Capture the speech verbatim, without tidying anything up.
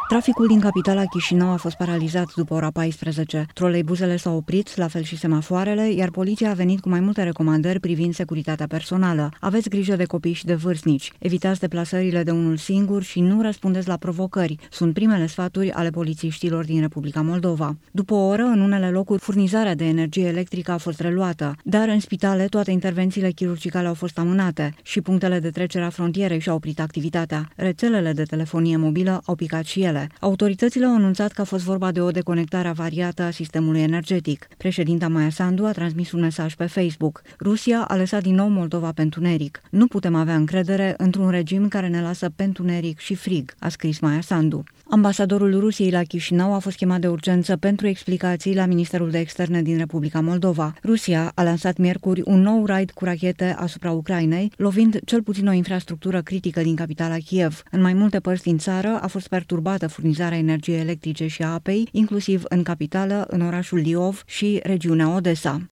Traficul din capitala Chișinău a fost paralizat după ora paisprezece. Troleibuzele s-au oprit, la fel și semafoarele, iar poliția a venit cu mai multe recomandări privind securitatea personală. Aveți grijă de copii și de vârstnici. Evitați deplasările de unul singur și nu răspundeți la provocări. Sunt primele sfaturi ale polițiștilor din Republica Moldova. După o oră, în unele locuri, furnizarea de energie electrică a fost reluată, dar în spitale toate intervențiile chirurgicale au fost amânate și punctele de trecere a frontierei și-au oprit activitatea. Rețelele de telefonie mobilă au picat și ele. Autoritățile au anunțat că a fost vorba de o deconectare avariată a sistemului energetic. Președinta Maia Sandu a transmis un mesaj pe Facebook. Rusia a lăsat din nou Moldova pe întuneric. Nu putem avea încredere într-un regim care ne lasă pe întuneric și frig, a scris Maia Sandu. Ambasadorul Rusiei la Chișinău a fost chemat de urgență pentru explicații la Ministerul de Externe din Republica Moldova. Rusia a lansat miercuri un nou raid cu rachete asupra Ucrainei, lovind cel puțin o infrastructură critică din capitala Kiev. În mai multe părți din țară a fost perturbată furnizarea energiei electrice și a apei, inclusiv în capitală, în orașul Liov și regiunea Odessa.